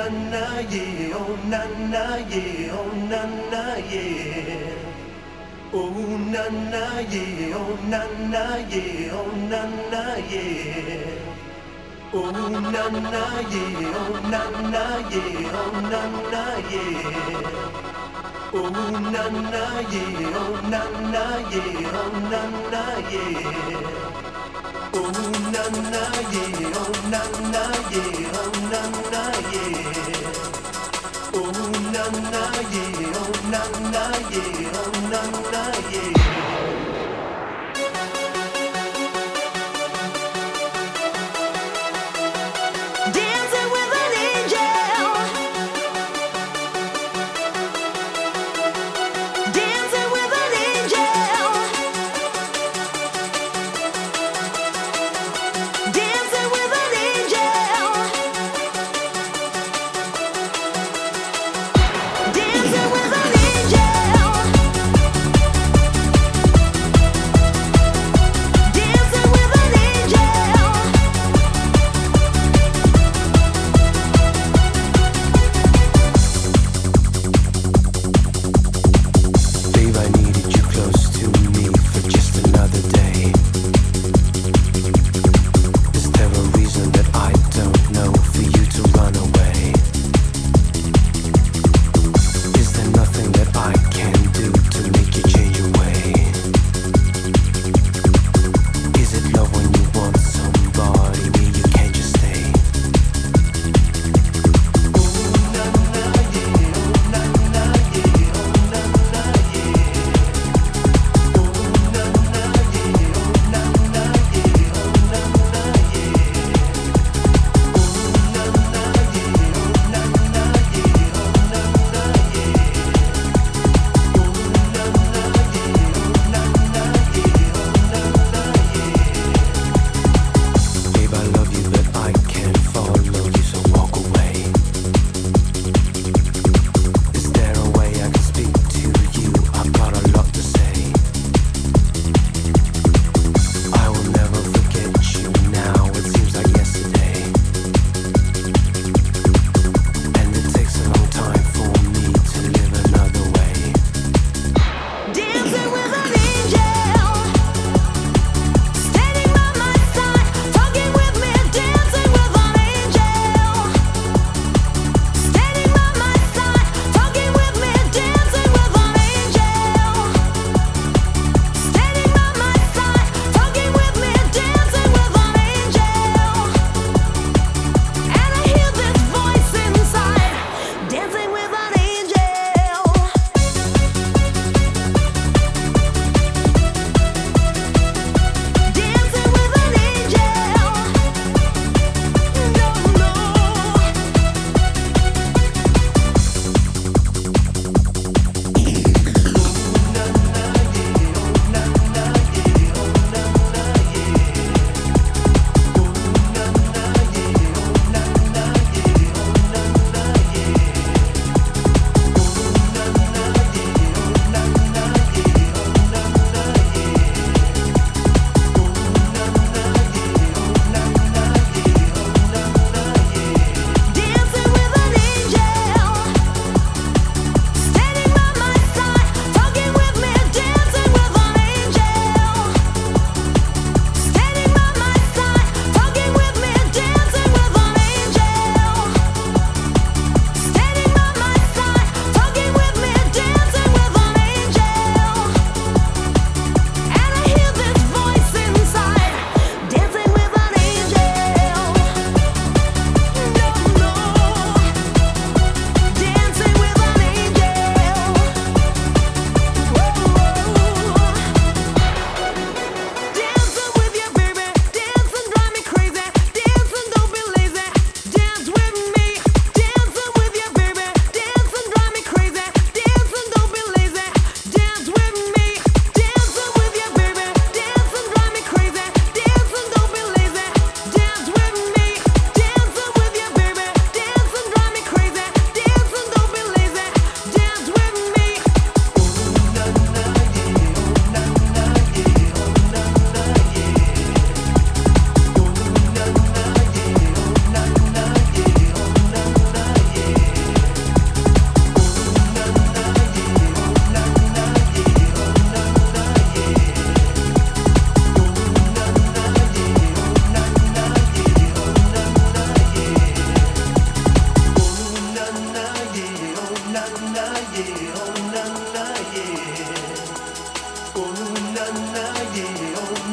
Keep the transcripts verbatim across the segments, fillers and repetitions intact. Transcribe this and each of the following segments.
na na yeah, oh na na yeah, oh na na yeah. Oh na na yeah, oh na na yeah, oh na na yeah. Oh na na yeah, oh na na yeah, oh na na yeah. Oh na na yeah, oh na na yeah, oh na na yeah. Oh na na yeah, oh na na yeah, oh na na yeah. Oh na na yeah, oh na na yeah, oh na na yeah. Dancing with an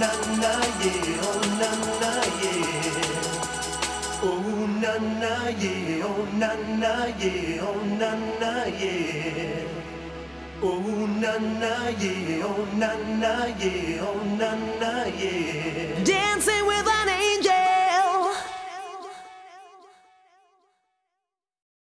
na na yeah, oh na na yeah. Oh na na yeah, oh na na yeah, oh na na yeah. Oh na na yeah, oh na na yeah, oh na na yeah. Dancing with an angel.